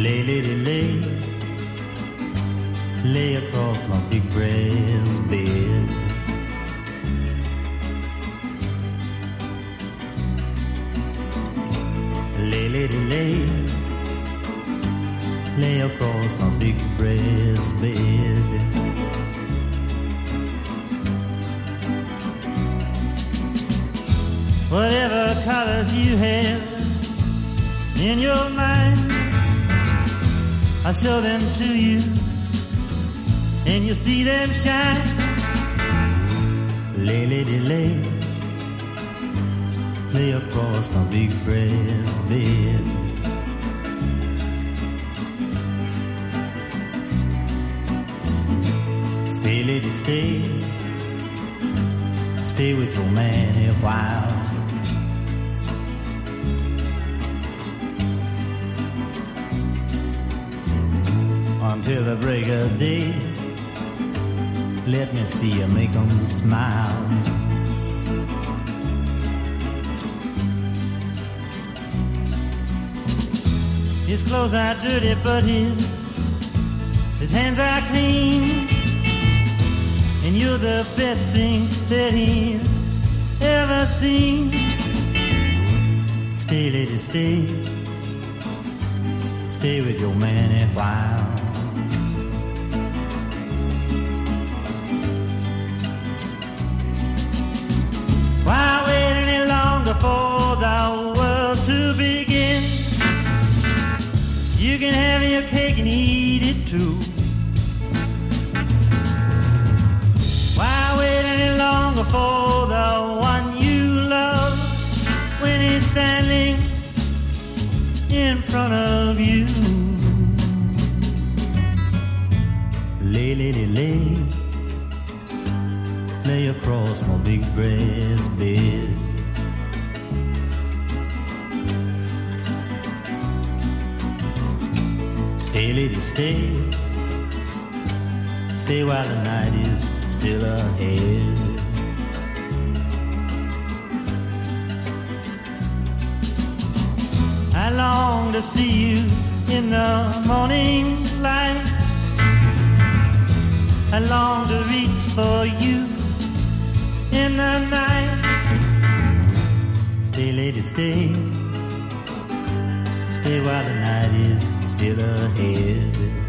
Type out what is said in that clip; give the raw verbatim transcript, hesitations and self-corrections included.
Lay, lady, lay, lay across my big brass bed. Lay, lady, lay, lay across my big brass bed. Whatever colors you have in your mind, I'll show them to you, and you see them shine. Lay, lady, lay, lay across my big brass bed. Stay, lady, stay, stay with your man a while. Until the break of day, let me see you make them smile. His clothes are dirty, but his his hands are clean, and you're the best thing that he's ever seen. Stay, lady, stay, stay with your man a while. Why wait any longer for the world to begin? You can have your cake and eat it too. Why wait any longer for the one you love when he's standing in front of you? Lay, lady, lay, lay across my big brass bed. Stay, lady, stay, stay while the night is still ahead. I long to see you in the morning light. I long to reach for you in the night. Stay, lady, stay, stay while the night is still ahead.